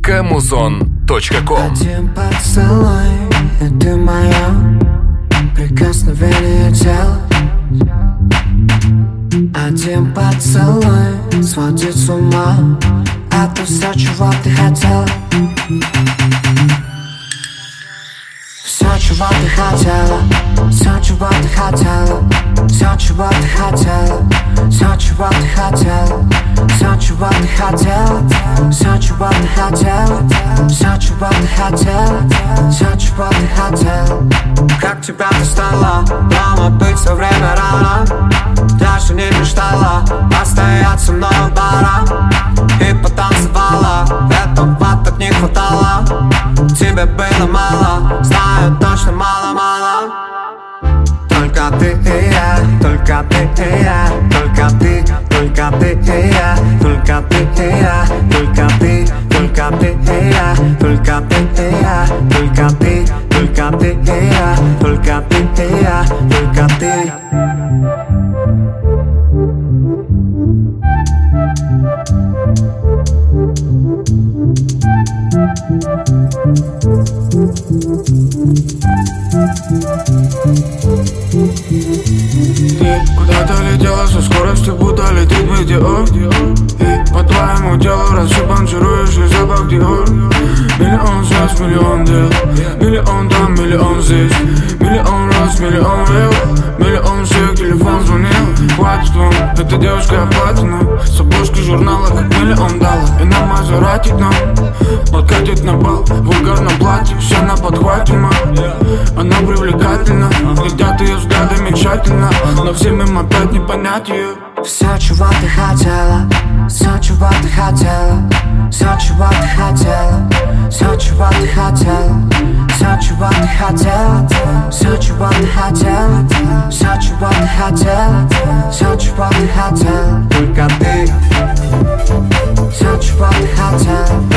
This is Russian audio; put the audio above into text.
muzon.com. Один поцелуй, и ты моя, прикосновение тела. Один поцелуй сводит с ума. Это все, чего ты хотела. Все, чего ты хотела. Все, чего ты хотела. Все, чего ты хотела. Все, чего ты хотела. Все, чего ты хотела. Все, чего ты хотела. Все, чего ты хотела. Все, чего ты хотела. Как тебя достала, дома быть все время рано. Даже не мечтала постоять со мной у бара. И потанцевала, этого так не хватало. Тебе было мало, знаю точно мало-мало. Только ты и я, только ты и я, только ты и я, только ты и я, только ты и я, только ты и я, только ты и я, только ты и я, только ты. Ты куда-то летела со скоростью, будто летит метеор. И по твоему телу расшибанчирующий запах Диор. Миллион звезд, миллион дел, миллион там, миллион здесь, миллион раз, миллион лев, миллион всех телефон звонил. Хватит вам, эта девушка оплатина, с обложки журнала как миллион дала. И на Мазерати нам подкатит на бал в вульгарном платье, все на подхвате, ма. Она привлекательна, глядят ее взгляды мечтательно, но всем им опять не понять ее. Все, чего ты хотела, все, чего ты хотела, все, чего ты хотела, все, чего ты хотела, все, чего ты хотела, все, чего ты хотела, все, чего ты хотела, все, чего ты хотела, только ты, все, чего ты хотела.